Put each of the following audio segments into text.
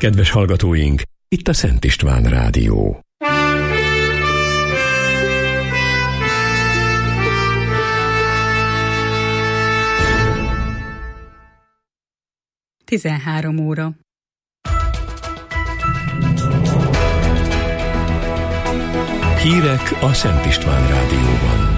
Kedves hallgatóink, itt a Szent István Rádió. Tizenhárom óra. Hírek a Szent István Rádióban.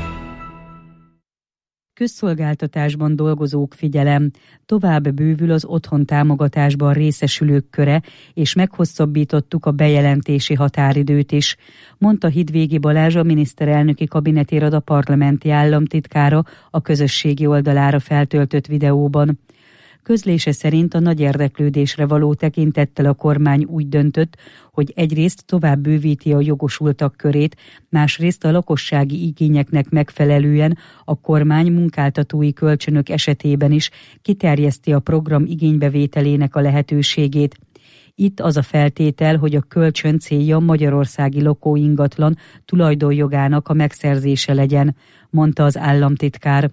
Közszolgáltatásban dolgozók figyelem, tovább bővül az otthon támogatásban részesülők köre, és meghosszabbítottuk a bejelentési határidőt is, mondta Hidvégi Balázs, a miniszterelnöki kabinetér a parlamenti államtitkára a közösségi oldalára feltöltött videóban. Közlése szerint a nagy érdeklődésre való tekintettel a kormány úgy döntött, hogy egyrészt tovább bővíti a jogosultak körét, másrészt a lakossági igényeknek megfelelően a kormány munkáltatói kölcsönök esetében is kiterjeszti a program igénybevételének a lehetőségét. Itt az a feltétel, hogy a kölcsön célja magyarországi lakóingatlan tulajdonjogának a megszerzése legyen, mondta az államtitkár.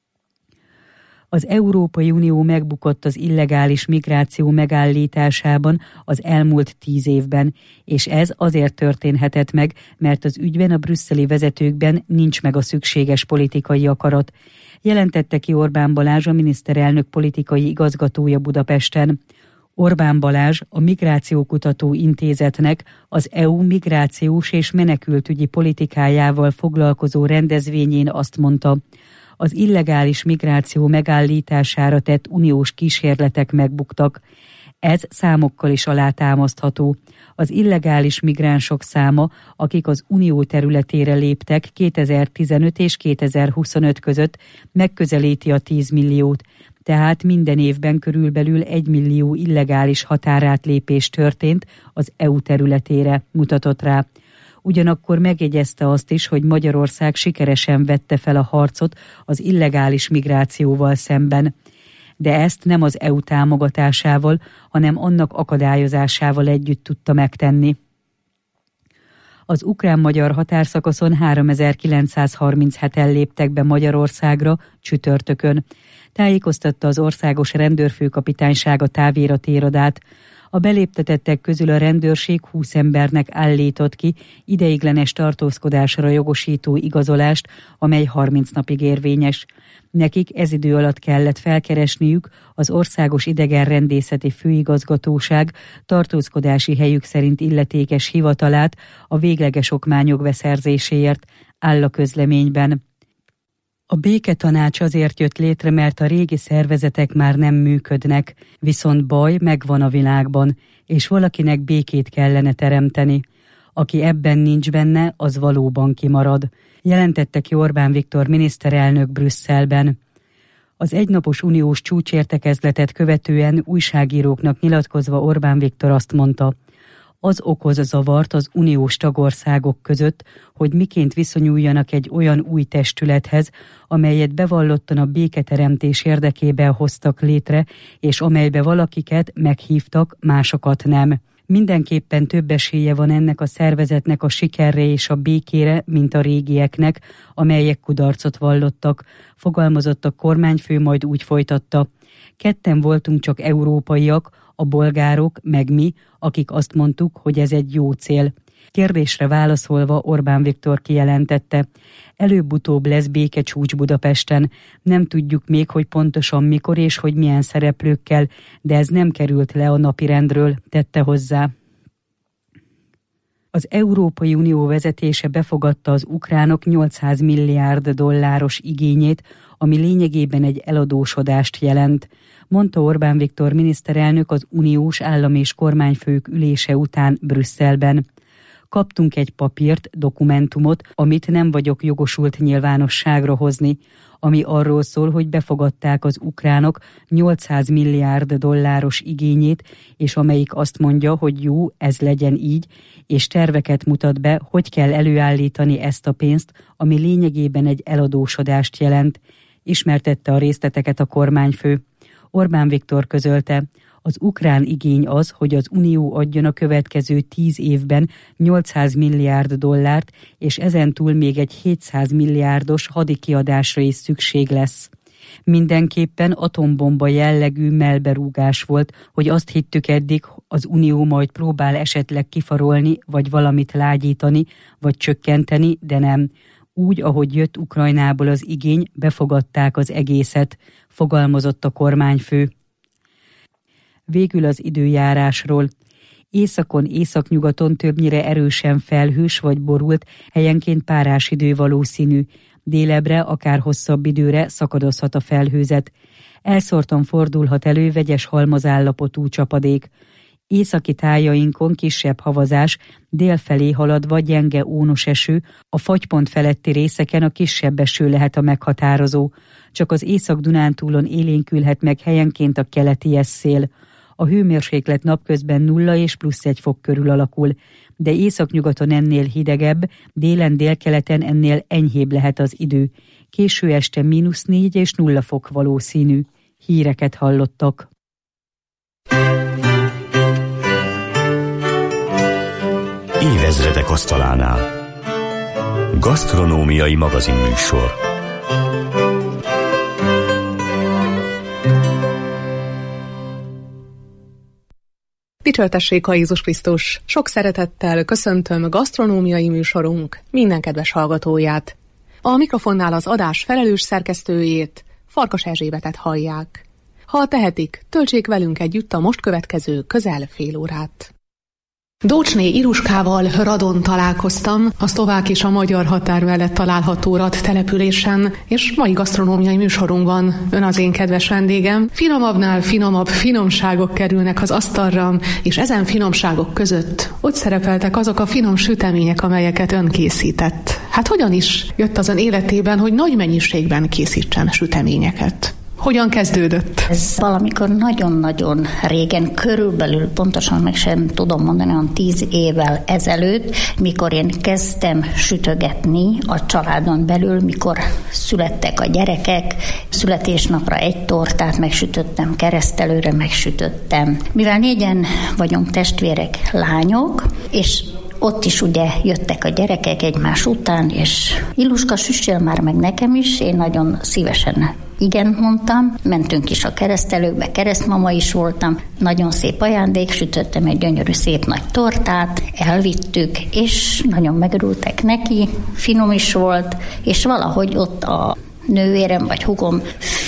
Az Európai Unió megbukott az illegális migráció megállításában az elmúlt 10 évben, és ez azért történhetett meg, mert az ügyben a brüsszeli vezetőkben nincs meg a szükséges politikai akarat, jelentette ki Orbán Balázs, a miniszterelnök politikai igazgatója Budapesten. Orbán Balázs a Migrációkutató Intézetnek az EU migrációs és menekültügyi politikájával foglalkozó rendezvényén azt mondta, az illegális migráció megállítására tett uniós kísérletek megbuktak. Ez számokkal is alátámasztható. Az illegális migránsok száma, akik az unió területére léptek 2015 és 2025 között, megközelíti a 10 milliót. Tehát minden évben körülbelül 1 millió illegális határátlépés történt az EU területére, mutatott rá. Ugyanakkor megjegyezte azt is, hogy Magyarország sikeresen vette fel a harcot az illegális migrációval szemben. De ezt nem az EU támogatásával, hanem annak akadályozásával együtt tudta megtenni. Az ukrán-magyar határszakaszon 3937-en léptek be Magyarországra csütörtökön. Tájékoztatta az Országos Rendőrfőkapitányság a távirat-irodát. A beléptetettek közül a rendőrség 20 embernek állított ki ideiglenes tartózkodásra jogosító igazolást, amely 30 napig érvényes. Nekik ez idő alatt kellett felkeresniük az Országos Idegenrendészeti Főigazgatóság tartózkodási helyük szerint illetékes hivatalát a végleges okmányok beszerzéséért, áll a közleményben. A béketanács azért jött létre, mert a régi szervezetek már nem működnek, viszont baj megvan a világban, és valakinek békét kellene teremteni. Aki ebben nincs benne, az valóban kimarad, jelentette ki Orbán Viktor miniszterelnök Brüsszelben. Az egynapos uniós csúcsértekezletet követően újságíróknak nyilatkozva Orbán Viktor azt mondta, az okoz zavart az uniós tagországok között, hogy miként viszonyuljanak egy olyan új testülethez, amelyet bevallottan a béketeremtés érdekében hoztak létre, és amelybe valakiket meghívtak, másokat nem. Mindenképpen több esélye van ennek a szervezetnek a sikerre és a békére, mint a régieknek, amelyek kudarcot vallottak, fogalmazott a kormányfő, majd úgy folytatta. Ketten voltunk csak európaiak, a bolgárok, meg mi, akik azt mondtuk, hogy ez egy jó cél. Kérdésre válaszolva Orbán Viktor kijelentette, előbb-utóbb lesz békecsúcs Budapesten. Nem tudjuk még, hogy pontosan mikor és hogy milyen szereplőkkel, de ez nem került le a napirendről, tette hozzá. Az Európai Unió vezetése befogadta az ukránok 800 milliárd dolláros igényét, ami lényegében egy eladósodást jelent, mondta Orbán Viktor miniszterelnök az uniós állam- és kormányfők ülése után Brüsszelben. Kaptunk egy papírt, dokumentumot, amit nem vagyok jogosult nyilvánosságra hozni, ami arról szól, hogy befogadták az ukránok 800 milliárd dolláros igényét, és amelyik azt mondja, hogy jó, ez legyen így, és terveket mutat be, hogy kell előállítani ezt a pénzt, ami lényegében egy eladósodást jelent, ismertette a részleteket a kormányfő. Orbán Viktor közölte, az ukrán igény az, hogy az Unió adjon a következő 10 évben 800 milliárd dollárt, és ezentúl még egy 700 milliárdos hadikiadásra is szükség lesz. Mindenképpen atombomba jellegű mellberúgás volt, hogy azt hittük eddig, az Unió majd próbál esetleg kifarolni, vagy valamit lágyítani, vagy csökkenteni, de nem. Úgy, ahogy jött Ukrajnából az igény, befogadták az egészet, fogalmazott a kormányfő. Végül az időjárásról. Északon, északnyugaton többnyire erősen felhős vagy borult, helyenként párás idő valószínű. Délebre, akár hosszabb időre szakadozhat a felhőzet. Elszórtan fordulhat elő vegyes halmazállapotú csapadék. Északi tájainkon kisebb havazás, délfelé haladva gyenge ónos eső, a fagypont feletti részeken a kisebb eső lehet a meghatározó. Csak az Észak-Dunántúlon élénkülhet meg helyenként a keleti szél. A hőmérséklet napközben 0 és +1 fok körül alakul, de északnyugaton ennél hidegebb, délen délkeleten ennél enyhébb lehet az idő. Késő este -4 és 0 fok valószínű. Híreket hallottak. Évezredek asztalánál. Gasztronómiai magazinműsor. Dicsőtessék a Jézus Krisztus! Sok szeretettel köszöntöm gasztronómiai műsorunk minden kedves hallgatóját. A mikrofonnál az adás felelős szerkesztőjét, Farkas Erzsébetet hallják. Ha tehetik, töltsék velünk együtt a most következő közel fél órát. Dócsné Iruskával Radon találkoztam, a szlovák és a magyar határ mellett található Rad településen, és mai gasztronómiai műsorunkban ön az én kedves vendégem. Finomabbnál finomabb finomságok kerülnek az asztalra, és ezen finomságok között ott szerepeltek azok a finom sütemények, amelyeket ön készített. Hát hogyan is jött az ön életében, hogy nagy mennyiségben készítsen süteményeket? Hogyan kezdődött? Ez valamikor nagyon-nagyon régen, körülbelül pontosan meg sem tudom mondani, olyan 10 évvel ezelőtt, mikor én kezdtem sütögetni a családon belül, mikor születtek a gyerekek, születésnapra egy tortát megsütöttem, keresztelőre megsütöttem. Mivel 4-en vagyunk testvérek, lányok, és ott is ugye jöttek a gyerekek egymás után, és Iluska, süssél már meg nekem is, én nagyon szívesen igen mondtam, mentünk is a keresztelőkbe, keresztmama is voltam, nagyon szép ajándék, sütöttem egy gyönyörű szép nagy tortát, elvittük, és nagyon megörültek neki, finom is volt, és valahogy ott a nővérem vagy húgom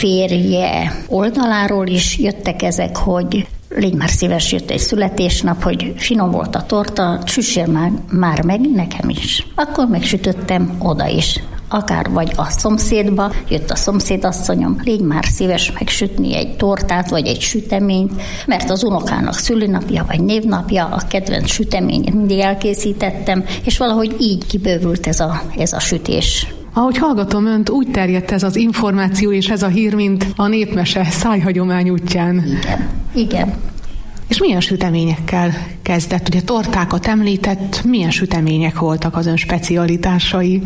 férje oldaláról is jöttek ezek, hogy légy már szíves, jött egy születésnap, hogy finom volt a torta, süssél már meg nekem is. Akkor megsütöttem oda is. Akár vagy a szomszédba, jött a szomszédasszonyom, légy már szíves megsütni egy tortát, vagy egy süteményt, mert az unokának szülinapja, vagy névnapja, a kedvenc süteményét mindig elkészítettem, és valahogy így kibővült ez a sütés. Ahogy hallgatom önt, úgy terjedt ez az információ és ez a hír, mint a népmese szájhagyomány útján. Igen. És milyen süteményekkel kezdett? Ugye tortákat említett, milyen sütemények voltak az ön specialitásai?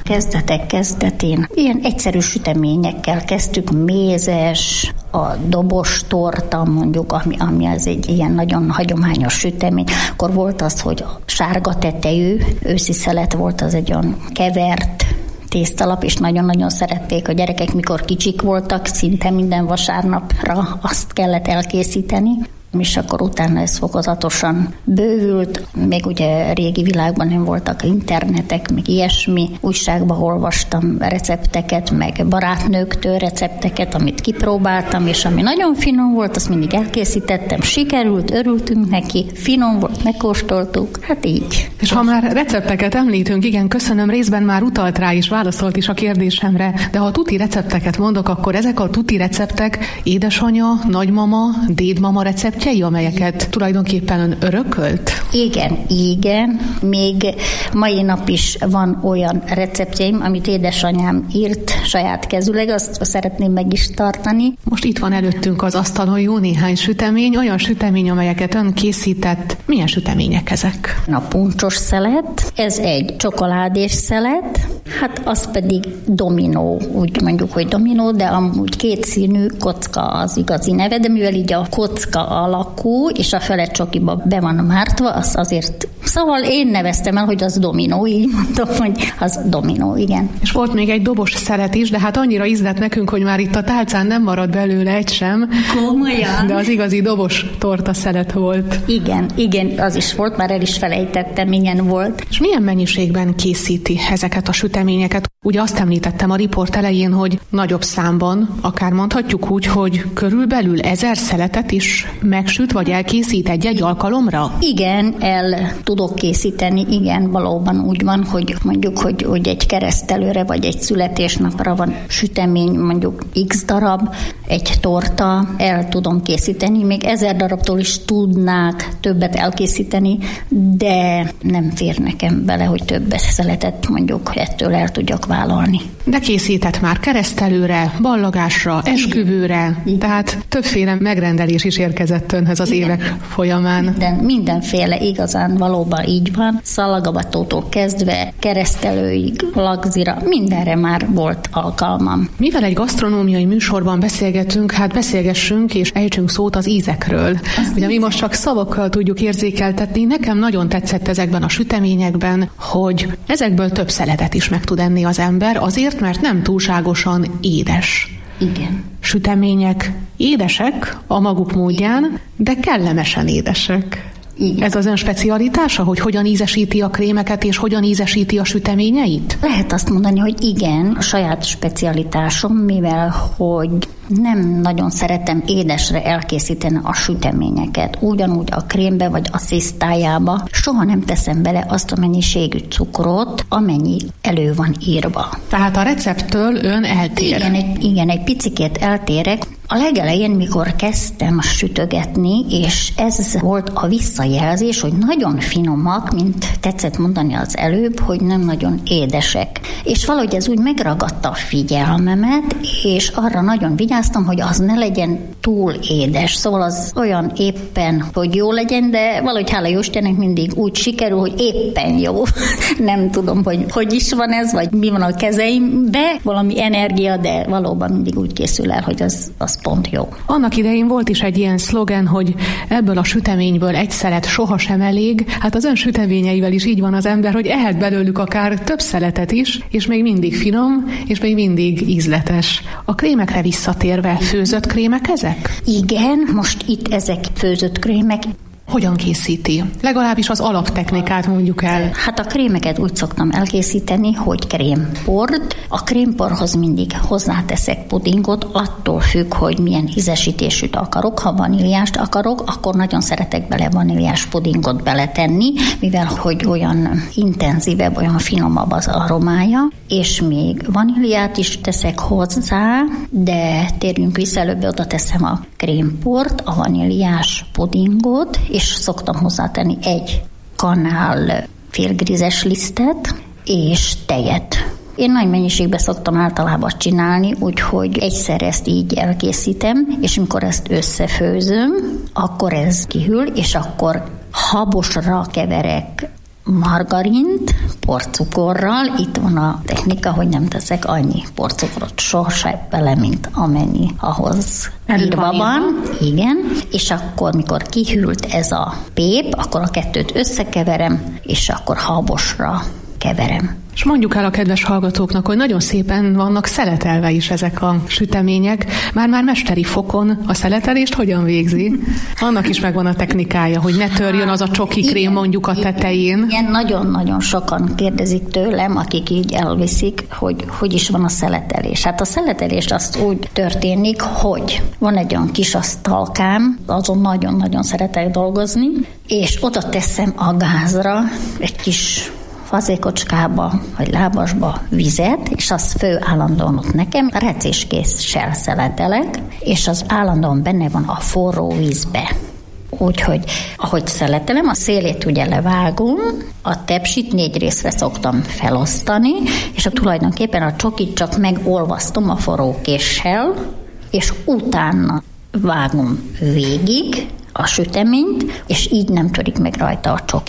Kezdetén ilyen egyszerű süteményekkel kezdtük, mézes, a dobos torta mondjuk, ami az egy ilyen nagyon hagyományos sütemény. Akkor volt az, hogy a sárga tetejű őszi szelet volt, az egy olyan kevert tésztalap, és nagyon-nagyon szerették a gyerekek, mikor kicsik voltak, szinte minden vasárnapra azt kellett elkészíteni. És akkor utána ez fokozatosan bővült, még ugye régi világban nem voltak internetek, meg ilyesmi, újságba olvastam recepteket, meg barátnőktől recepteket, amit kipróbáltam, és ami nagyon finom volt, azt mindig elkészítettem, sikerült, örültünk neki, finom volt, megkóstoltuk, hát így. És ha már recepteket említünk, igen, köszönöm, részben már utalt rá és válaszolt is a kérdésemre, de ha tuti recepteket mondok, akkor ezek a tuti receptek édesanyja, nagymama, dédmama recept, amelyeket tulajdonképpen ön örökölt? Igen. Még mai nap is van olyan receptjeim, amit édesanyám írt saját kezüleg, azt szeretném meg is tartani. Most itt van előttünk az asztalon jó néhány sütemény, olyan sütemény, amelyeket ön készített. Milyen sütemények ezek? A puncsos szelet, ez egy csokoládés szelet, Hát az pedig dominó, úgy mondjuk, hogy dominó, de amúgy kétszínű kocka az igazi neve, de mivel így a kocka alakú, és a fele csokiba be van mártva, az azért... Szóval én neveztem el, hogy az dominó, így mondom, hogy az dominó, igen. És volt még egy dobos szelet is, de hát annyira ízlett nekünk, hogy már itt a tálcán nem marad belőle egy sem. Komolyan? De az igazi dobos torta szelet volt. Igen, az is volt, már el is felejtettem, igen, volt. És milyen mennyiségben készíti ezeket a süteményeket? Ugye azt említettem a riport elején, hogy nagyobb számban, akár mondhatjuk úgy, hogy körülbelül 1000 szeletet is megsüt, vagy elkészít egy-egy alkalomra? Igen, el tudok készíteni, igen, valóban úgy van, hogy mondjuk, hogy egy keresztelőre, vagy egy születésnapra van sütemény, mondjuk x darab, egy torta, el tudom készíteni, még 1000 darabtól is tudnák többet elkészíteni, de nem fér nekem bele, hogy több szeletet mondjuk ettől el tudjak vállalni. De készített már keresztelőre, ballagásra, esküvőre, tehát többféle megrendelés is érkezett önhöz az évek folyamán. Mindenféle, igazán valóban így van. Szalagavatótól kezdve keresztelőig, lagzira, mindenre már volt alkalmam. Mivel egy gasztronómiai műsorban beszélgetünk, hát beszélgessünk és ejtsünk szót az ízekről. Ugye mi most csak szavakkal tudjuk érzékeltetni. Nekem nagyon tetszett ezekben a süteményekben, hogy ezekből több szeletet is meg tud enni az ember, azért, mert nem túlságosan édes. Igen. Sütemények édesek a maguk módján, de kellemesen édesek. Igen. Ez az ön specialitása, hogy hogyan ízesíti a krémeket, és hogyan ízesíti a süteményeit? Lehet azt mondani, hogy igen, a saját specialitásom, mivel hogy nem nagyon szeretem édesre elkészíteni a süteményeket. Ugyanúgy a krémbe vagy a szisztájába soha nem teszem bele azt a mennyiségű cukrot, amennyi elő van írva. Tehát a recepttől ön eltér. Igen, egy picikét eltérek. A legelején, mikor kezdtem sütögetni, és ez volt a visszajelzés, hogy nagyon finomak, mint tetszett mondani az előbb, hogy nem nagyon édesek. És valahogy ez úgy megragadta a figyelmemet, és arra nagyon vigyáztam, hogy az ne legyen túl édes. Szóval az olyan éppen, hogy jó legyen, de valahogy hála Jóistennek mindig úgy sikerül, hogy éppen jó. Nem tudom, hogy is van ez, vagy mi van a kezeimben, valami energia, de valóban mindig úgy készül el, hogy az pont jó. Annak idején volt is egy ilyen szlogen, hogy ebből a süteményből egy szelet sohasem elég. Hát az ön süteményeivel is így van az ember, hogy ehet belőlük akár több szeletet is, és még mindig finom, és még mindig ízletes. A krémekre visszatérve, főzött krémek ezek? Igen, most itt ezek főzött krémek. Hogyan készíti? Legalábbis az alaptechnikát mondjuk el. Hát a krémeket úgy szoktam elkészíteni, hogy krémport. A krémporhoz mindig hozzáteszek pudingot, attól függ, hogy milyen ízesítésűt akarok. Ha vaníliást akarok, akkor nagyon szeretek bele vaníliás pudingot beletenni, mivel hogy olyan intenzívebb, olyan finomabb az aromája, és még vaníliát is teszek hozzá, de térjünk vissza, előbb oda teszem a krémport, a vaníliás pudingot, és szoktam hozzátenni egy kanál félgrízes lisztet és tejet. Én nagy mennyiségben szoktam általában csinálni, úgyhogy egyszer ezt így elkészítem, és amikor ezt összefőzöm, akkor ez kihűl, és akkor habosra keverek margarint, porcukorral. Itt van a technika, hogy nem teszek annyi porcukrot sosem bele, mint amennyi ahhoz írva van. Igen. És akkor, mikor kihűlt ez a pép, akkor a kettőt összekeverem, és akkor habosra keverem. És mondjuk el a kedves hallgatóknak, hogy nagyon szépen vannak szeletelve is ezek a sütemények. Már mesteri fokon a szeletelést hogyan végzi? Annak is megvan a technikája, hogy ne törjön az a csoki krém mondjuk a tetején. Igen, nagyon-nagyon sokan kérdezik tőlem, akik így elviszik, hogy is van a szeletelés. Hát a szeletelés azt úgy történik, hogy van egy olyan kis asztalkám, azon nagyon-nagyon szeretek dolgozni, és oda teszem a gázra egy kis fazékocskába, vagy lábasba vizet, és az fő állandóan ott nekem, recéskéssel szeletelek, és az állandóan benne van a forró vízbe. Úgyhogy, ahogy szeletelem, a szélét ugye levágom, a tepsit 4 részre szoktam felosztani, és tulajdonképpen a csokit csak megolvasztom a forró késsel, és utána vágom végig a süteményt, és így nem törik meg rajta a csoki.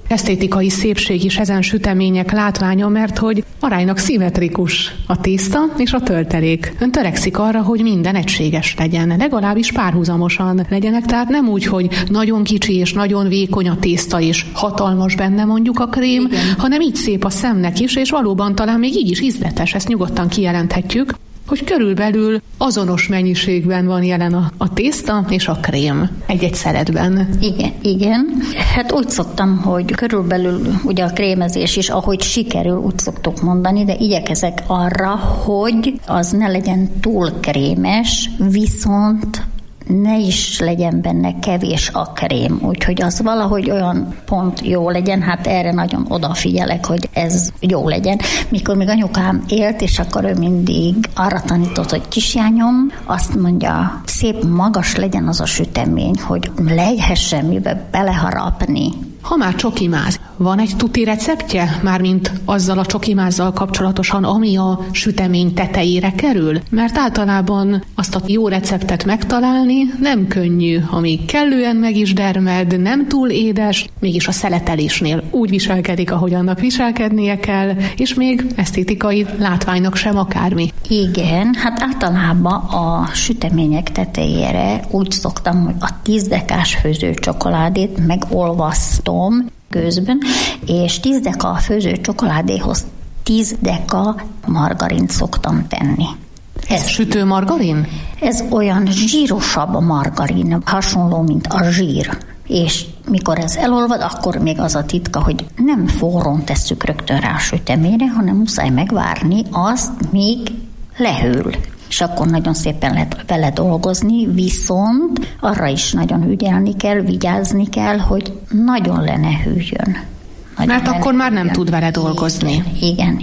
esztétikai szépség is ezen sütemények látványa, mert hogy aránylag szimmetrikus a tészta és a töltelék. Ön törekszik arra, hogy minden egységes legyen, legalábbis párhuzamosan legyenek, tehát nem úgy, hogy nagyon kicsi és nagyon vékony a tészta és hatalmas benne mondjuk a krém, igen, hanem így szép a szemnek is, és valóban talán még így is ízletes, ezt nyugodtan kijelenthetjük, hogy körülbelül azonos mennyiségben van jelen a tészta és a krém egy-egy szeletben. Igen. Hát úgy szoktam, hogy körülbelül ugye a krémezés is, ahogy sikerül, úgy szoktuk mondani, de igyekezek arra, hogy az ne legyen túl krémes, viszont ne is legyen benne kevés a krém, úgyhogy az valahogy olyan pont jó legyen, hát erre nagyon odafigyelek, hogy ez jó legyen. Mikor még anyukám élt, és akkor ő mindig arra tanított, hogy kisjányom, azt mondja, szép magas legyen az a sütemény, hogy lehessen mibe beleharapni. Ha már csokimáz, van egy tuti receptje? Mármint azzal a csokimázzal kapcsolatosan, ami a sütemény tetejére kerül? Mert általában azt a jó receptet megtalálni nem könnyű, ami kellően meg is dermed, nem túl édes, mégis a szeletelésnél úgy viselkedik, ahogy annak viselkednie kell, és még esztétikai látványnak sem akármi. Igen, hát általában a sütemények tetejére úgy szoktam, hogy a 10 dekás főzőcsokoládét megolvasztom gőzben, és 10 deka főző csokoládéhoz 10 deka margarint szoktam tenni. Ez sütő margarin? Ez olyan zsírosabb margarin, hasonló, mint a zsír. És mikor ez elolvad, akkor még az a titka, hogy nem forrón tesszük rögtön rá a süteményre, hanem muszáj megvárni azt, míg lehűl. És akkor nagyon szépen lehet vele dolgozni, viszont arra is nagyon ügyelni kell, vigyázni kell, hogy nagyon le ne hűljön. Mert akkor már nem tud vele dolgozni. Igen.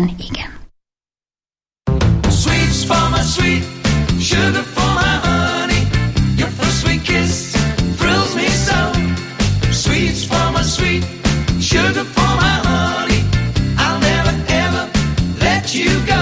Sweets for my sweet, sugar for my honey, your first sweet kiss thrills me so. Sweets for my sweet, sugar for my honey, I'll never ever let you go.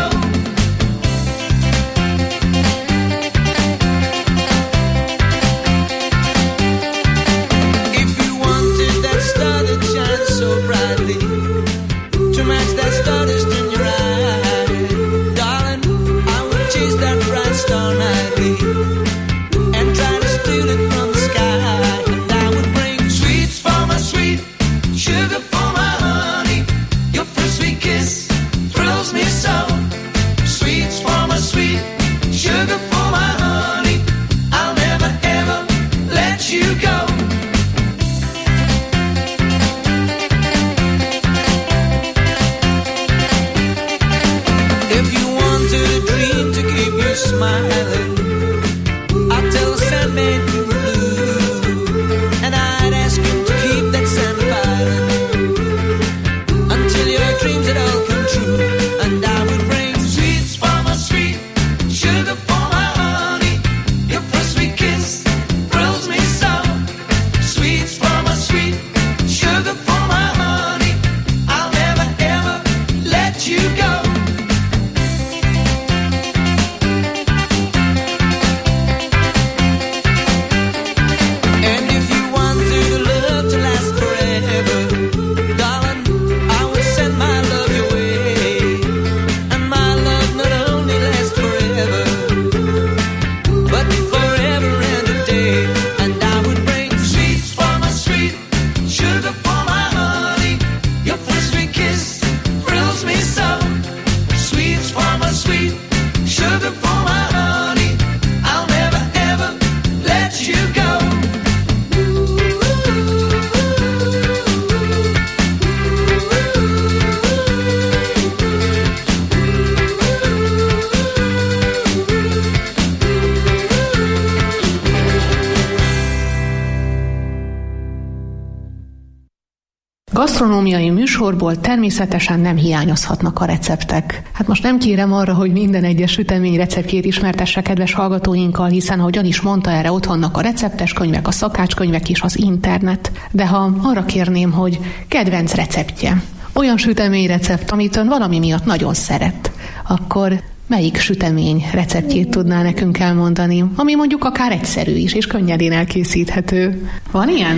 Gasztronómiai műsorból természetesen nem hiányozhatnak a receptek. Hát most nem kérem arra, hogy minden egyes sütemény receptjét ismertesse kedves hallgatóinkkal, hiszen ahogyan is mondta, erre ott vannak a receptes könyvek, a szakácskönyvek és az internet. De ha arra kérném, hogy kedvenc receptje, olyan sütemény recept, amit ön valami miatt nagyon szeret, akkor melyik sütemény receptjét tudná nekünk elmondani, ami mondjuk akár egyszerű is, és könnyedén elkészíthető? Van ilyen?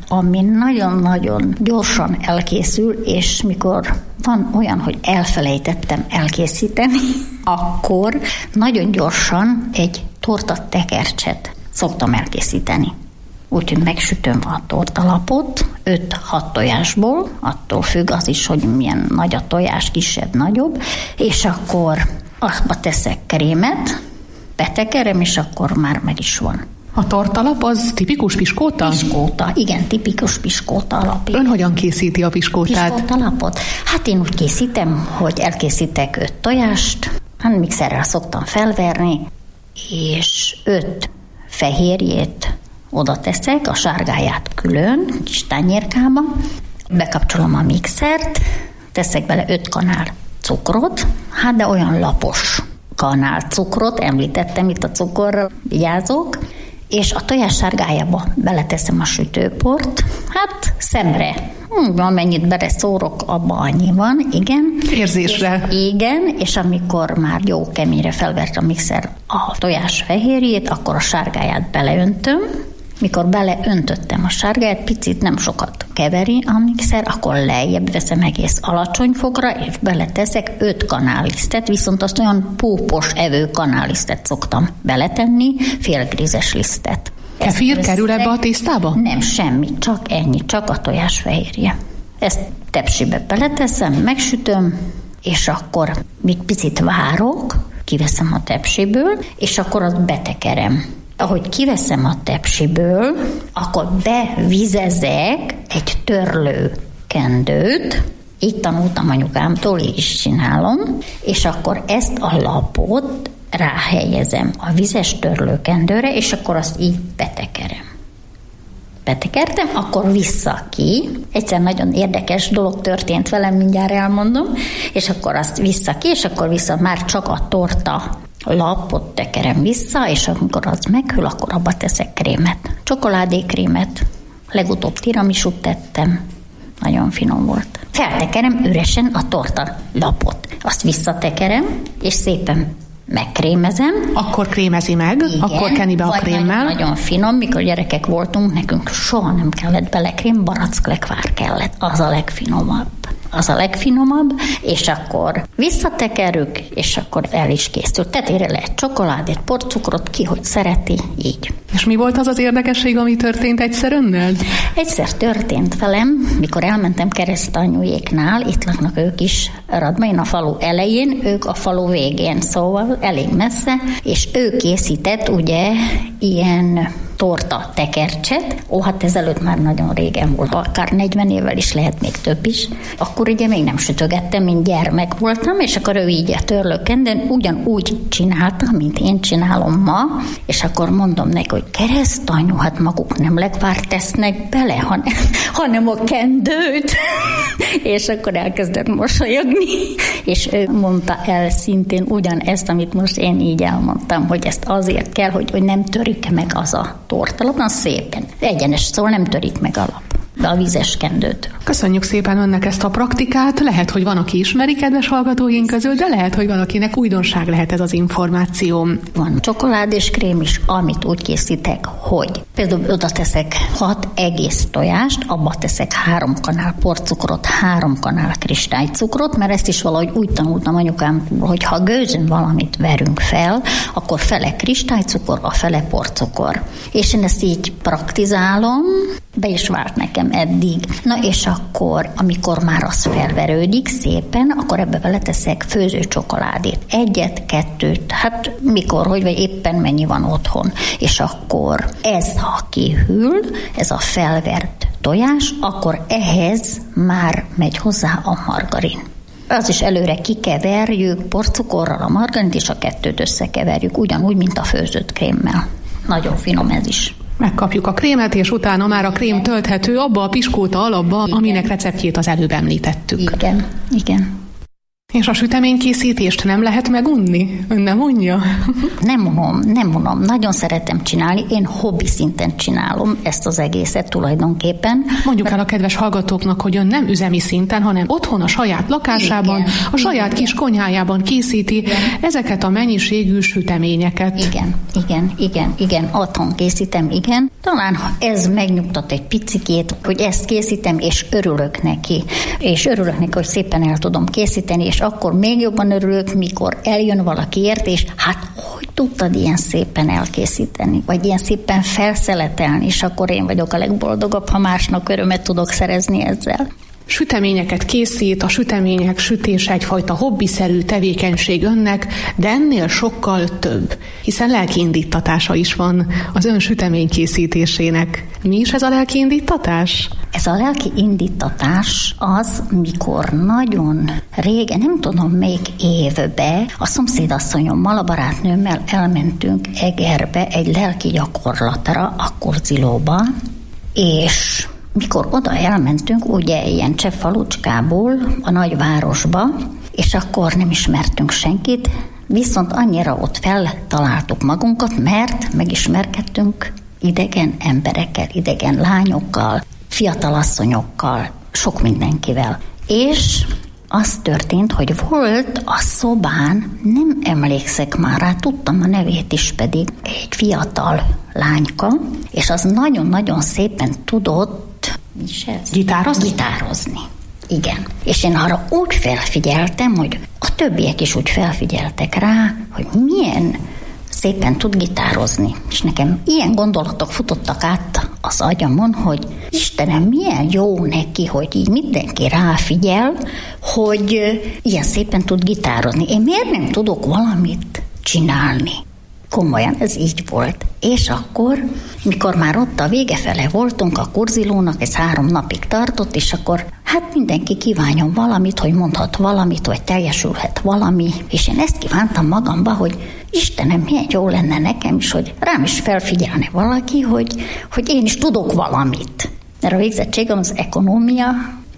ami nagyon-nagyon gyorsan elkészül, és mikor van olyan, hogy elfelejtettem elkészíteni, akkor nagyon gyorsan egy torta tekercset szoktam elkészíteni. Úgyhogy megsütöm a tortalapot 5-6 tojásból, attól függ az is, hogy milyen nagy a tojás, kisebb, nagyobb, és akkor abba teszek krémet, betekerem, és akkor már meg is van. A tortalap az tipikus piskóta? Piskóta, igen, tipikus piskóta alap. Ön hogyan készíti a piskótát? Piskótalapot? Hát én úgy készítem, hogy elkészítek 5 tojást, mixerrel szoktam felverni, és 5 fehérjét oda teszek, a sárgáját külön, kis tányérkába, bekapcsolom a mixert, teszek bele 5 kanál cukrot, hát de olyan lapos kanál cukrot, említettem itt a cukorra, vigyázok, és a tojás sárgájába beleteszem a sütőport, hát szemre, amennyit beleszórok, abba annyi van, igen. Érzésre. Igen, és amikor már jó keményre felvert a mixer a tojás fehérjét, akkor a sárgáját beleöntöm. Mikor beleöntöttem a sárgáját, picit nem sokat keveri a mixer, akkor lejjebb veszem egész alacsony fokra, és beleteszek 5 kanállisztet, viszont azt olyan pópos evő kanállisztet szoktam beletenni, félgrízes lisztet. Kefir kerül ebbe a tésztába? Nem, semmi, csak ennyi, csak a tojásfehérje. Ezt tepsibe beleteszem, megsütöm, és akkor még picit várok, kiveszem a tepsiből, és akkor azt betekerem. Ahogy kiveszem a tepsiből, akkor bevizezek egy törlőkendőt, így tanultam anyukámtól, így is csinálom, és akkor ezt a lapot ráhelyezem a vizes törlőkendőre, és akkor azt így betekerem. Betekertem, akkor vissza ki. Egyszer nagyon érdekes dolog történt velem, mindjárt elmondom, és akkor azt vissza ki, és akkor vissza már csak a torta lapot tekerem vissza, és amikor az meghűl, akkor abba teszek krémet. Csokoládékrémet. Legutóbb tiramisút tettem. Nagyon finom volt. Feltekerem üresen a torta lapot. Azt visszatekerem, és szépen megkrémezem. Akkor krémezi meg, igen, akkor keni be a krémmel. Nagyon finom, mikor gyerekek voltunk, nekünk soha nem kellett bele krém, baracklekvár kellett. Az a legfinomabb. Az a legfinomabb, és akkor visszatekerjük, és akkor el is készült. Tetére lehet csokoládét, porcukrot, ki hogy szereti, így. És mi volt az az érdekesség, ami történt egyszer önnel? Egyszer történt velem, mikor elmentem keresztanyujéknál, itt laknak ők is Radmain, a falu elején, ők a falu végén, szóval elég messze, és ő készített ugye ilyen torta tekercset. Hát ezelőtt már nagyon régen volt, akár 40 évvel is lehet, még több is. Akkor ugye még nem sütögettem, mint gyermek voltam, és akkor ő így a törlőkendőn ugyanúgy csinálta, mint én csinálom ma, és akkor mondom neki, hogy keresztanyu, hát maguk nem lekvárt tesznek bele, hanem a kendőt. És akkor elkezdett mosolyogni, és ő mondta el szintén ugyanezt, amit most én így elmondtam, hogy ezt azért kell, hogy nem törik meg az a tortalapon, szépen. Egyenes, szóval nem törik meg a lap. De a vízes kendőt. Köszönjük szépen önnek ezt a praktikát. Lehet, hogy van, aki ismeri, kedves hallgatóink közül, de lehet, hogy valakinek újdonság lehet ez az információ. Van csokoládés krém is, amit úgy készítek, hogy például oda teszek 6 egész tojást, abba teszek 3 kanál porcukrot, 3 kanál kristálycukrot, mert ezt is valahogy úgy tanultam anyukámtól, hogy ha gőzön valamit verünk fel, akkor fele kristálycukor, a fele porcukor. És én ezt így praktizálom, be is várt nekem eddig. Na és akkor, amikor már az felverődik szépen, akkor ebbe beleteszek főzőcsokoládét. 1, 2, hát mikor, hogy vagy éppen mennyi van otthon. És akkor ez, ha kihűl, ez a felvert tojás, akkor ehhez már megy hozzá a margarin. Az is előre kikeverjük porcukorral a margarint, és a 2-t összekeverjük, ugyanúgy, mint a főzött krémmel. Nagyon finom ez is. Megkapjuk a krémet, és utána már a krém tölthető abba a piskóta alapba, igen, aminek receptjét az előbb említettük. Igen, igen. És a süteménykészítést nem lehet megunni? Ön nem unja? Nem unom. Nagyon szeretem csinálni. Én hobbi szinten csinálom ezt az egészet tulajdonképpen. Mondjuk el a kedves hallgatóknak, hogy ön nem üzemi szinten, hanem otthon a saját lakásában, igen, a saját kis konyhájában készíti ezeket a mennyiségű süteményeket. Igen, otthon készítem, igen. Talán ez megnyugtat egy picikét, hogy ezt készítem, és örülök neki. Hogy szépen el tudom készíteni, és akkor még jobban örülök, mikor eljön valakiért, és hát hogy tudtad ilyen szépen elkészíteni, vagy ilyen szépen felszeletelni, és akkor én vagyok a legboldogabb, ha másnak örömet tudok szerezni ezzel. Süteményeket készít, a sütemények sütése egyfajta hobbiszerű tevékenység önnek, de ennél sokkal több, hiszen lelkiindíttatása is van az ön süteménykészítésének. Mi is ez a lelkiindíttatás? Ez a lelkiindítatás az, mikor nagyon régen, nem tudom melyik évbe, a szomszédasszonyommal, a barátnőmmel elmentünk Egerbe egy lelki gyakorlatra, a Kurzilóba, és mikor oda elmentünk, ugye ilyen csepp falucskából a nagyvárosba, és akkor nem ismertünk senkit, viszont annyira ott feltaláltuk magunkat, mert megismerkedtünk idegen emberekkel, idegen lányokkal, fiatalasszonyokkal, sok mindenkivel. És az történt, hogy volt a szobán, nem emlékszek már rá, tudtam a nevét is pedig, egy fiatal lányka, és az nagyon-nagyon szépen tudott gitározni. Igen. És én arra úgy felfigyeltem, hogy a többiek is úgy felfigyeltek rá, hogy milyen szépen tud gitározni. És nekem ilyen gondolatok futottak át az agyamon, hogy Istenem, milyen jó neki, hogy így mindenki ráfigyel, hogy ilyen szépen tud gitározni. Én miért nem tudok valamit csinálni? Komolyan, ez így volt. És akkor, mikor már ott a vége fele voltunk a Kurzilónak, ez 3 napig tartott, és akkor hát mindenki kívánjon valamit, hogy mondhat valamit, vagy teljesülhet valami, és én ezt kívántam magamba, hogy Istenem, milyen jó lenne nekem is, hogy rám is felfigyelne valaki, hogy én is tudok valamit. Mert a végzettségem az ekonómia,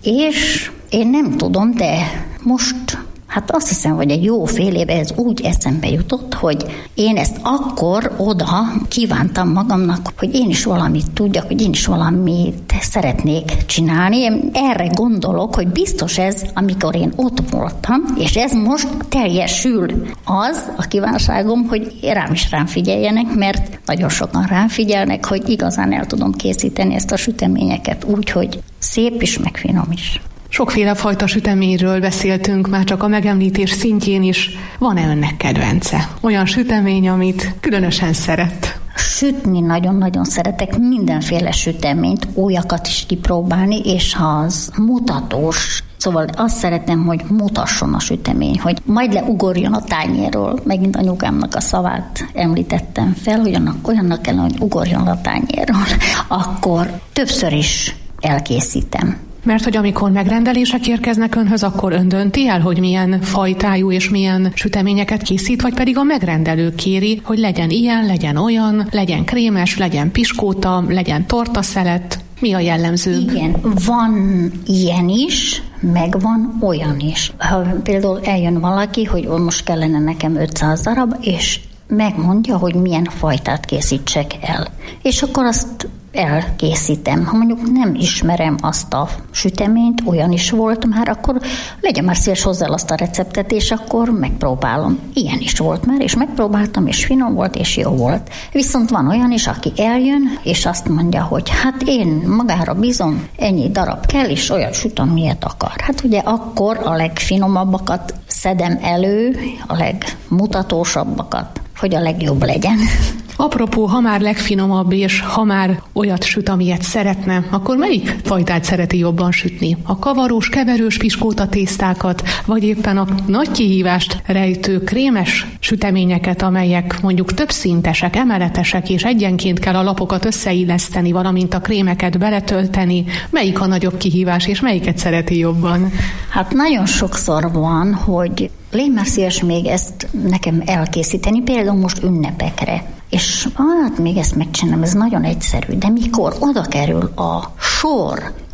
és én nem tudom, de most hát azt hiszem, hogy egy jó fél éve ez úgy eszembe jutott, hogy én ezt akkor oda kívántam magamnak, hogy én is valamit tudjak, hogy én is valamit szeretnék csinálni. Én erre gondolok, hogy biztos ez, amikor én ott voltam, és ez most teljesül. Az a kívánságom, hogy rám figyeljenek, mert nagyon sokan rám figyelnek, hogy igazán el tudom készíteni ezt a süteményeket úgy, hogy szép is, meg finom is. Sokféle fajta süteményről beszéltünk, már csak a megemlítés szintjén is. Van-e önnek kedvence? Olyan sütemény, amit különösen szeret? Sütni nagyon-nagyon szeretek, mindenféle süteményt, újakat is kipróbálni, és ha az mutatós, szóval azt szeretem, hogy mutasson a sütemény, hogy majd leugorjon a tányérról. Megint anyukámnak a szavát említettem fel, hogy olyannak kellene, hogy ugorjon a tányérról. Akkor többször is elkészítem. Mert hogy amikor megrendelések érkeznek önhöz, akkor ön dönti el, hogy milyen fajtájú és milyen süteményeket készít, vagy pedig a megrendelő kéri, hogy legyen ilyen, legyen olyan, legyen krémes, legyen piskóta, legyen tortaszelet. Mi a jellemző? Igen, van ilyen is, meg van olyan is. Ha például eljön valaki, hogy most kellene nekem 500 darab, és megmondja, hogy milyen fajtát készítsek el. És akkor azt elkészítem. Ha mondjuk nem ismerem azt a süteményt, olyan is volt már, akkor legyen már szíves hozzá azt a receptet, és akkor megpróbálom. Ilyen is volt már, és megpróbáltam, és finom volt, és jó volt. Viszont van olyan is, aki eljön, és azt mondja, hogy hát én magára bízom, ennyi darab kell, és olyan sütöm, miért akar. Hát ugye akkor a legfinomabbakat szedem elő, a legmutatósabbakat, hogy a legjobb legyen. Apropó, ha már legfinomabb, és ha már olyat süt, amilyet szeretne, akkor melyik fajtát szereti jobban sütni? A kavarós, keverős piskóta tésztákat, vagy éppen a nagy kihívást rejtő krémes süteményeket, amelyek mondjuk többszintesek, emeletesek, és egyenként kell a lapokat összeilleszteni, valamint a krémeket beletölteni. Melyik a nagyobb kihívás, és melyiket szereti jobban? Hát nagyon sokszor van, hogy légy már szíves még ezt nekem elkészíteni, például most ünnepekre. És hát még ezt megcsinálom, ez nagyon egyszerű, de mikor oda kerül a sor,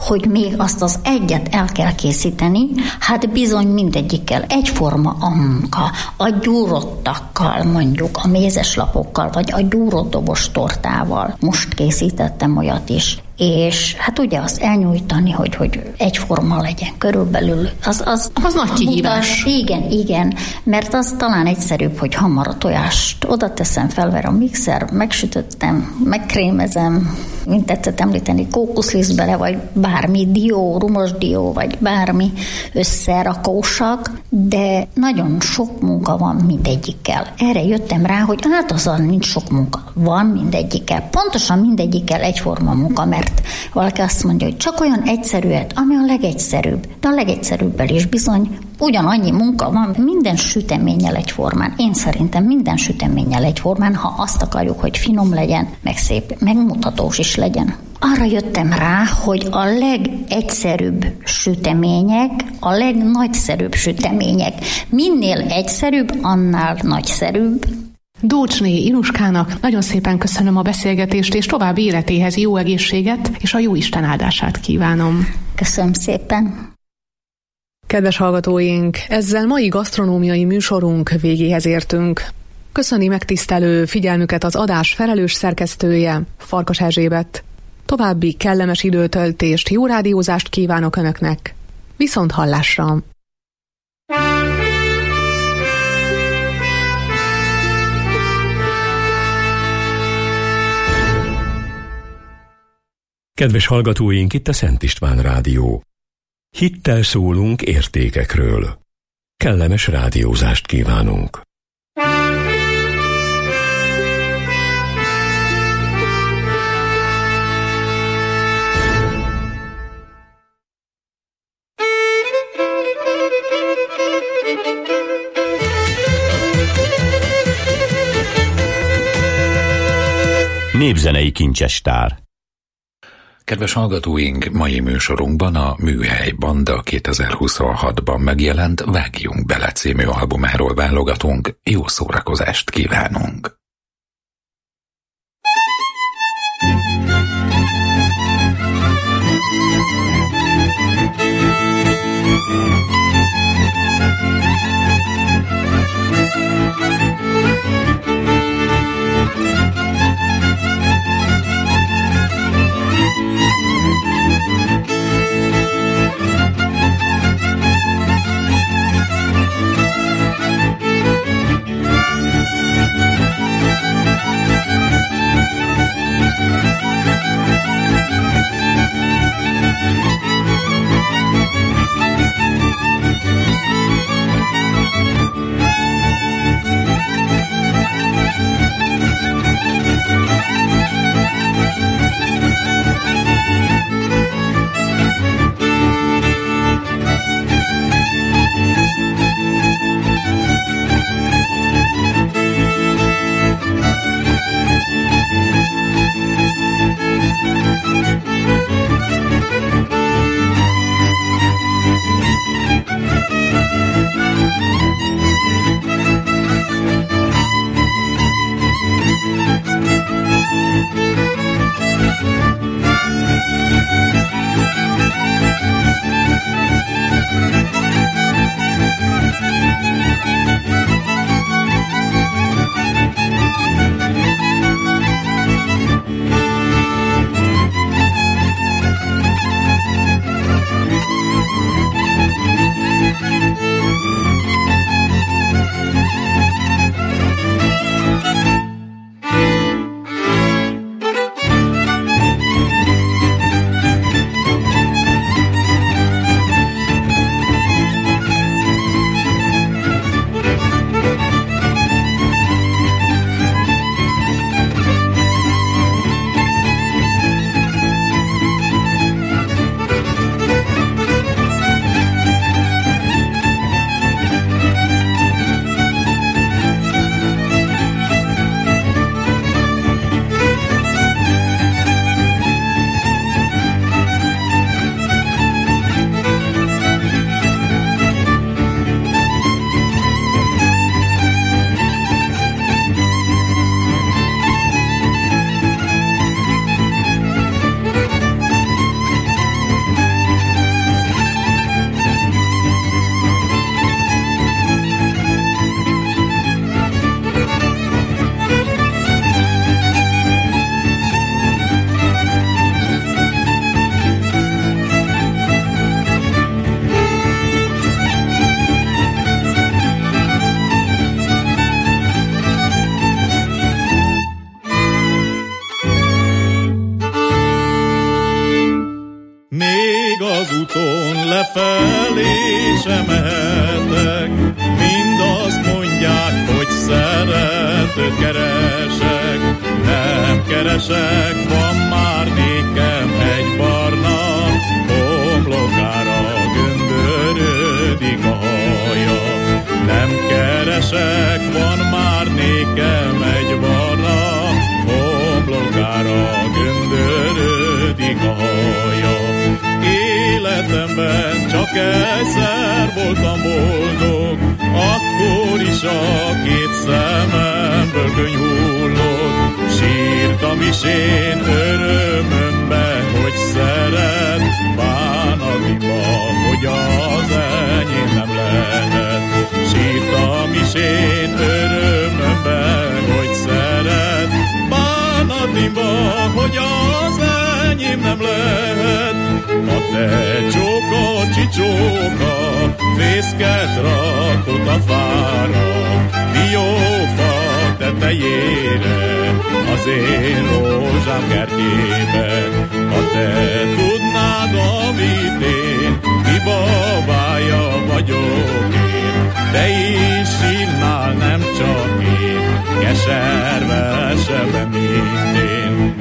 hogy még azt az egyet el kell készíteni, hát bizony mindegyikkel egyforma a munka. A gyúrottakkal, mondjuk a mézeslapokkal, vagy a gyúrott dobos tortával. Most készítettem olyat is. És hát ugye azt elnyújtani, hogy egyforma legyen körülbelül, az nagy kihívás. Igen, mert az talán egyszerűbb, hogy hamar a tojást oda teszem, felver a mixer, megsütöttem, megkrémezem, mint tetszett említeni, kókuszliszt bele, vagy bármi dió, rumos dió, vagy bármi összerakósak, de nagyon sok munka van mindegyikkel. Erre jöttem rá, hogy hát azzal nincs sok munka. Van mindegyikkel. Pontosan mindegyikkel egyforma munka, mert valaki azt mondja, hogy csak olyan egyszerűet, ami a legegyszerűbb. De a legegyszerűbbel is bizony ugyanannyi munka van, minden süteménnyel egyformán. Én szerintem minden süteménnyel egyformán, ha azt akarjuk, hogy finom legyen, meg szép, megmutatós is legyen. Arra jöttem rá, hogy a legegyszerűbb sütemények, a legnagyszerűbb sütemények. Minél egyszerűbb, annál nagyszerűbb. Dócsné Inuskának nagyon szépen köszönöm a beszélgetést, és további életéhez jó egészséget, és a Jóisten áldását kívánom. Köszönöm szépen. Kedves hallgatóink, ezzel mai gasztronómiai műsorunk végéhez értünk. Köszöni megtisztelő figyelmüket az adás felelős szerkesztője, Farkas Erzsébet. További kellemes időtöltést, jó rádiózást kívánok Önöknek. Viszont hallásra! Kedves hallgatóink, itt a Szent István Rádió. Hittel szólunk értékekről. Kellemes rádiózást kívánunk. Népzenei kincsestár. Kedves hallgatóink, mai műsorunkban a Műhely Banda 2026-ban megjelent Vágjunk bele című albumáról válogatunk, jó szórakozást kívánunk! felé sem mehetek. Mind azt mondják, hogy szeretőt keresek. Nem keresek, van már nékem egy barna, homlokára gömbörödik a haja. Nem keresek, van már nékem egy barna, homlokára gömbörödik a haja. Életemben csak egyszer voltam boldog, akkor is a két szememből könny hullott. Sírtam is én örömömbe, hogy szeret, bánatimba, hogy az enyém nem lehet. Sírtam is én örömömbe, hogy szeret, bánatimba, hogy az enyém nem lehet. A te csóka, csicsóka, fészket rakott a fára, diófa tetejére, az én rózsám kertjébe. Ha te tudnád, amit én, mi babája vagyok én, te is sírnál, nem csak én, keserve sebben, mint én.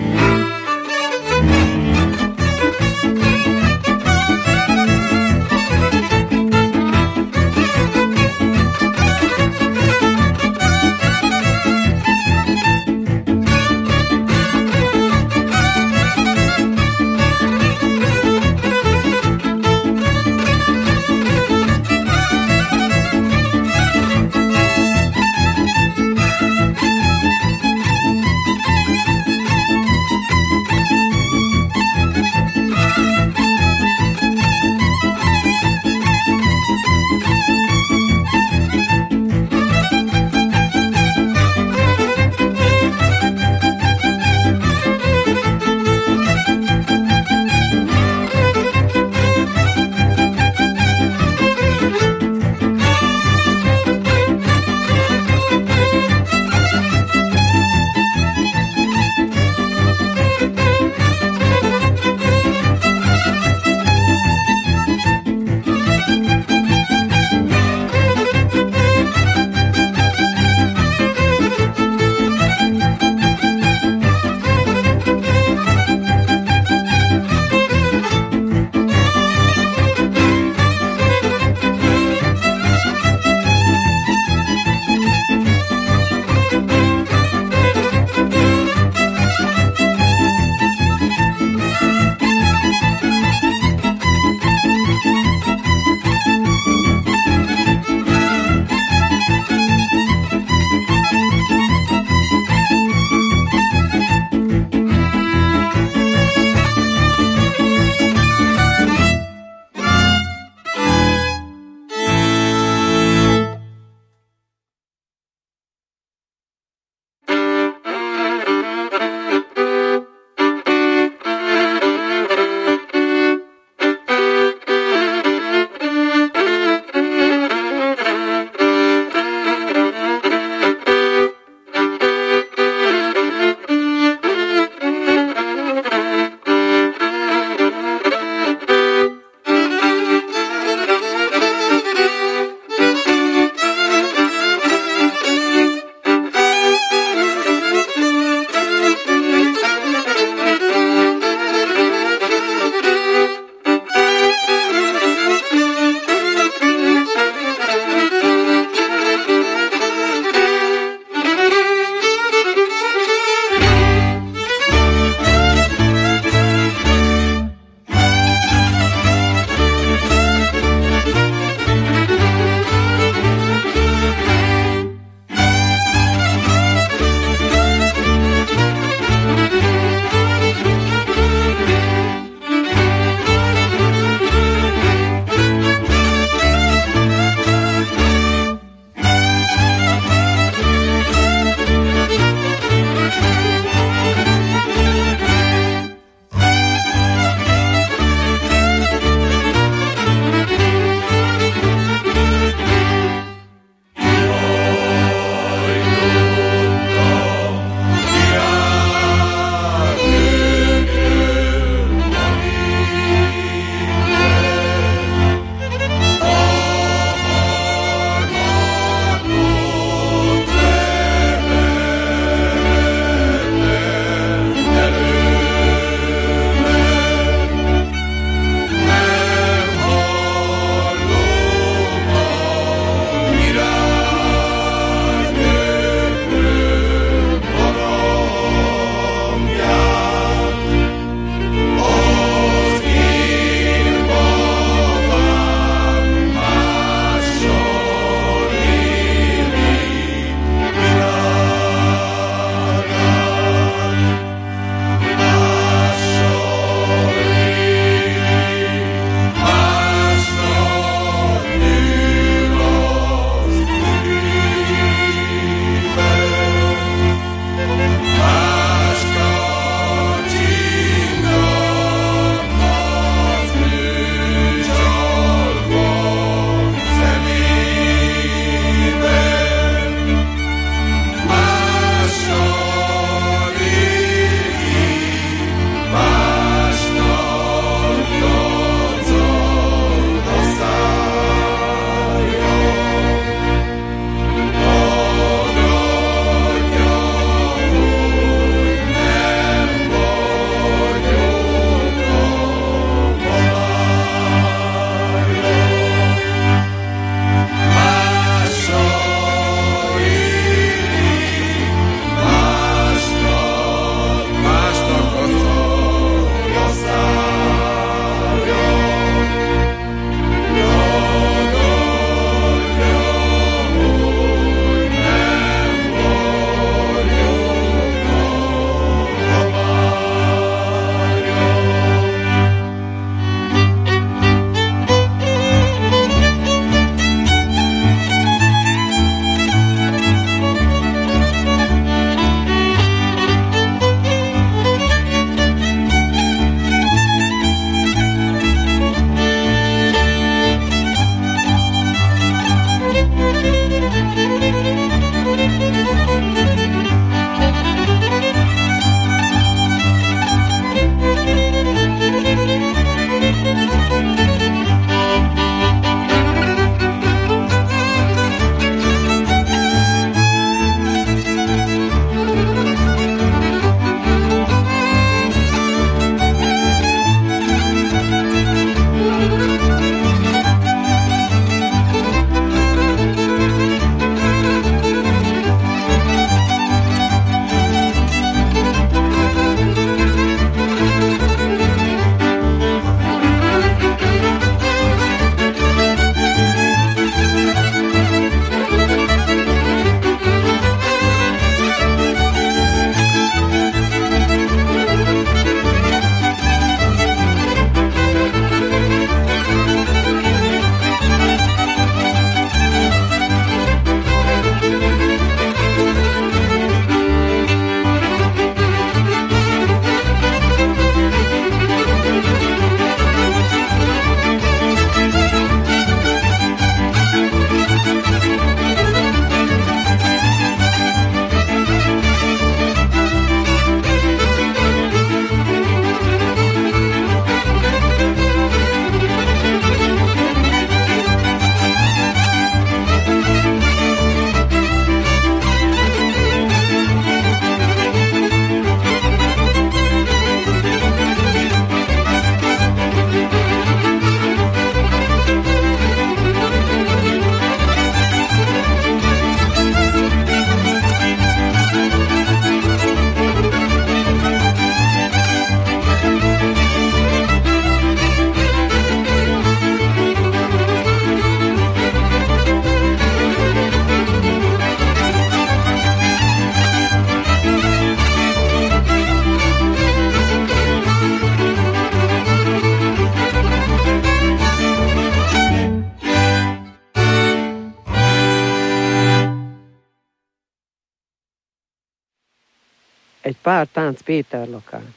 egy pár tánc Péter lakán.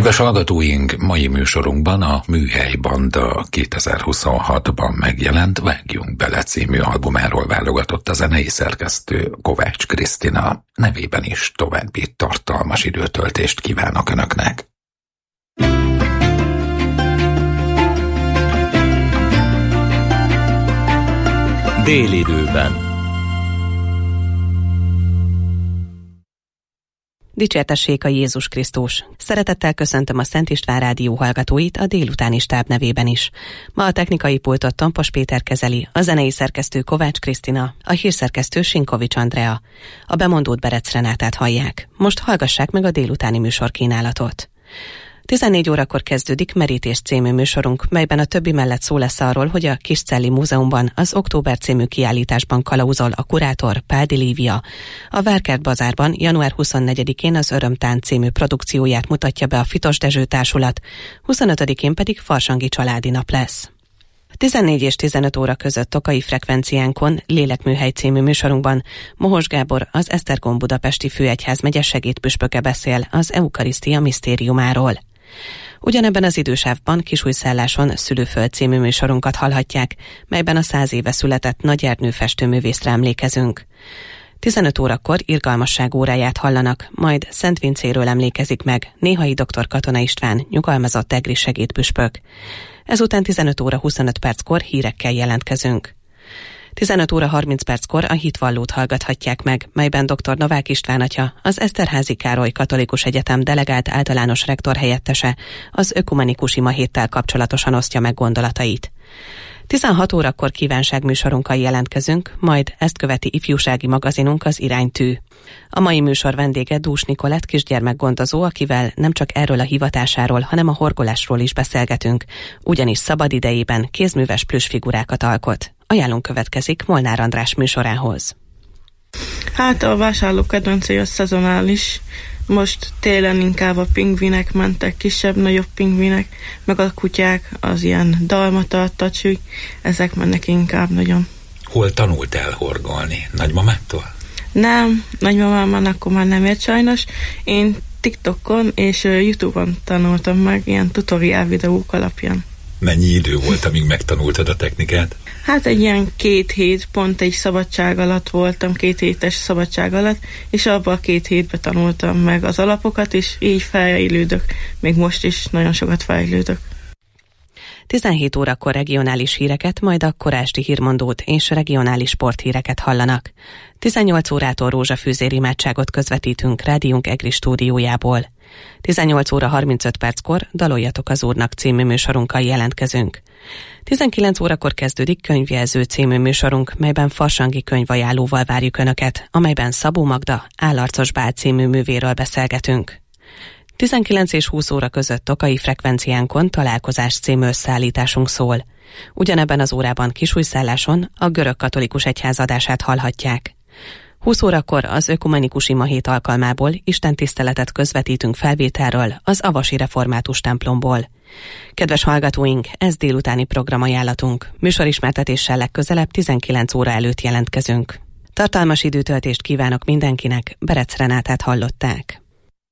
Kedves hallgatóink, mai műsorunkban a Műhely Banda 2026-ban megjelent Vágjunk bele című albumáról válogatott a zenei szerkesztő Kovács Krisztina. Nevében is további tartalmas időtöltést kívánok Önöknek. Délidőben. Dicsértessék a Jézus Krisztus! Szeretettel köszöntöm a Szent István Rádió hallgatóit a délutáni stáb nevében is. Ma a technikai pultot Tompos Péter kezeli, a zenei szerkesztő Kovács Krisztina, a hírszerkesztő Sinkovics Andrea. A bemondót Berec Renátát hallják. Most hallgassák meg a délutáni műsorkínálatot. 14 órakor kezdődik Merítés című műsorunk, melyben a többi mellett szó lesz arról, hogy a Kiscelli Múzeumban az Október című kiállításban kalauzol a kurátor Páldi Lívia. A Várkert Bazárban január 24-én az Örömtánc című produkcióját mutatja be a Fitos Dezső Társulat, 25-én pedig Farsangi Családi Nap lesz. 14 és 15 óra között Tokai frekvenciánkon Lélekműhely című műsorunkban Mohos Gábor, az Esztergom budapesti főegyházmegye segédpüspöke beszél az Eukarisztia misztériumáról. Ugyanebben az idősávban Kisújszálláson Szülőföld című műsorunkat hallhatják, melyben a 100 éve született Nagy Ernő festőművészre emlékezünk. 15 órakor irgalmasság óráját hallanak, majd Szent Vincéről emlékezik meg Néhai dr. Katona István, nyugalmazott egri segédpüspök. Ezután 15 óra 25 perckor hírekkel jelentkezünk. 15 óra 30 perckor a hitvallót hallgathatják meg, melyben dr. Novák István atya, az Eszterházy Károly Katolikus Egyetem delegált általános rektor helyettese, az ökumenikus imahéttel kapcsolatosan osztja meg gondolatait. 16 órakor kívánságműsorunkkal jelentkezünk, majd ezt követi ifjúsági magazinunk, az Iránytű. A mai műsor vendége Dús Nikolett kisgyermekgondozó, akivel nem csak erről a hivatásáról, hanem a horgolásról is beszélgetünk, ugyanis szabad idejében kézműves plüssfigurákat alkot. Ajánlunk következik Molnár András műsorához. Hát a vásárló kedvencé a szezonális. Most télen inkább a pingvinek mentek, kisebb-nagyobb pingvinek, meg a kutyák, az ilyen dalmatartacsúj, ezek mennek inkább nagyon. Hol tanultál horgolni? Nagymamától? Nem, nagymamám akkor már nem ért sajnos. Én TikTokon és YouTube-on tanultam meg, ilyen tutoriál videók alapján. Mennyi idő volt, amíg megtanultad a technikát? Hát egy ilyen 2 hét, pont egy szabadság alatt voltam, 2 hétes szabadság alatt, és abban a 2 hétben tanultam meg az alapokat, és így fejlődök. Még most is nagyon sokat fejlődök. 17 órakor regionális híreket, majd a korásti hírmondót és regionális sporthíreket hallanak. 18 órától rózsafűzér imádságot közvetítünk rádiónk egri stúdiójából. 18 óra 35 perckor Daloljatok az Úrnak című műsorunkkal jelentkezünk. 19 órakor kezdődik Könyvjelző című műsorunk, melyben farsangi könyvajánlóval várjuk Önöket, amelyben Szabó Magda Állarcos Bál című művéről beszélgetünk. 19 és 20 óra között Tokai frekvenciánkon Találkozás című összeállításunk szól. Ugyanebben az órában Kisújszálláson a Görög Katolikus Egyház adását hallhatják. 20 órakor az ökumenikus imahét alkalmából istentiszteletet közvetítünk felvételről az Avasi Református templomból. Kedves hallgatóink, ez délutáni programajánlatunk. Műsorismertetéssel legközelebb 19 óra előtt jelentkezünk. Tartalmas időtöltést kívánok mindenkinek, Berec Renátát hallották.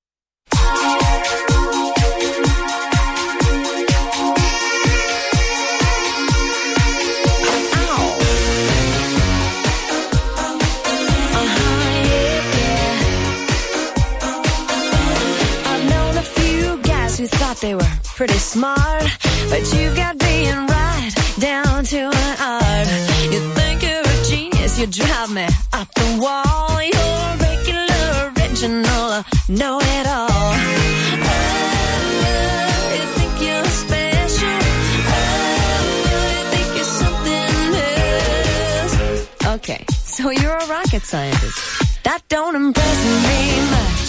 Who thought they were pretty smart, but you've got being right down to an art. You think you're a genius, you drive me up the wall. You're regular, original, know-it-all. Oh, you think you're special. Oh, you think you're something else. Okay, so you're a rocket scientist. That don't impress me much.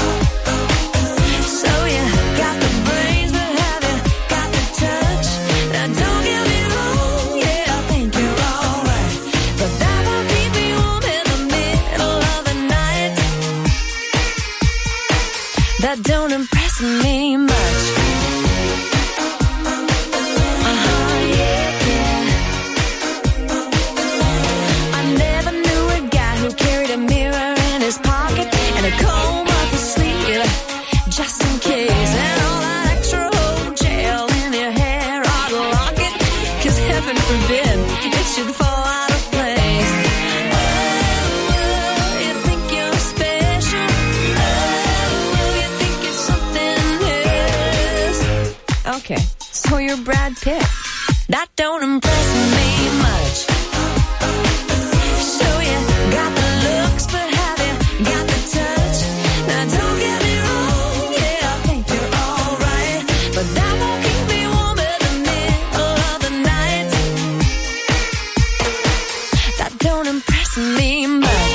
So you got the brains, but have you got the touch? Now don't get me wrong, yeah, I think you're alright, but that won't keep me warm in the middle of the night. That don't impress me much. Yeah. I never knew a guy who carried a mirror in his pocket and a comb up his Okay, so you're Brad Pitt. That don't impress me much. So you got the looks, but have you got the touch? Now don't get me wrong, yeah, I think you're alright, but that won't keep me warm in the middle of the night. That don't impress me much.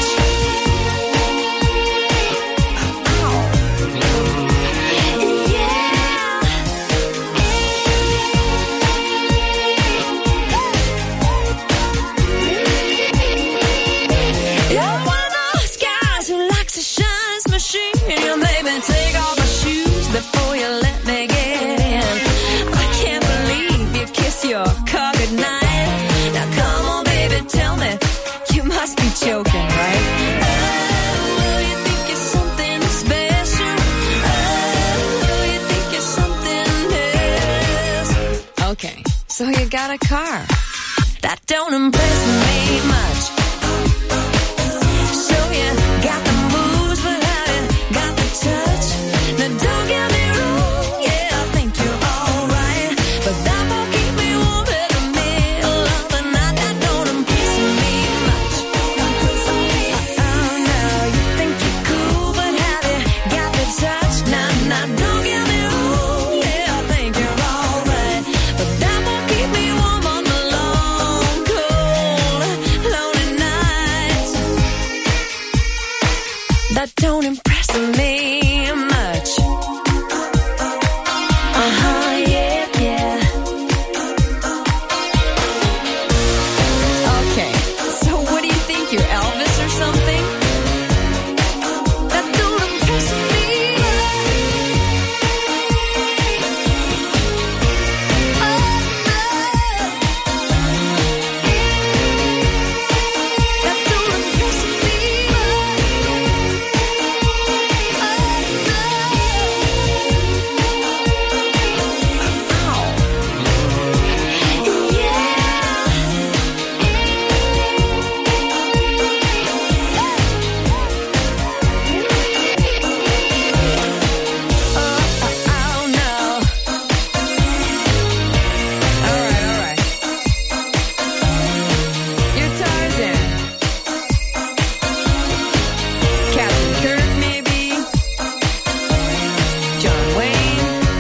Take off my shoes before you let me get in. I can't believe you kiss your car goodnight. Now come on, baby, tell me, you must be joking, right? Oh, you think you're something special? Oh, you think you're something else? Okay, so you got a car. That don't impress me much.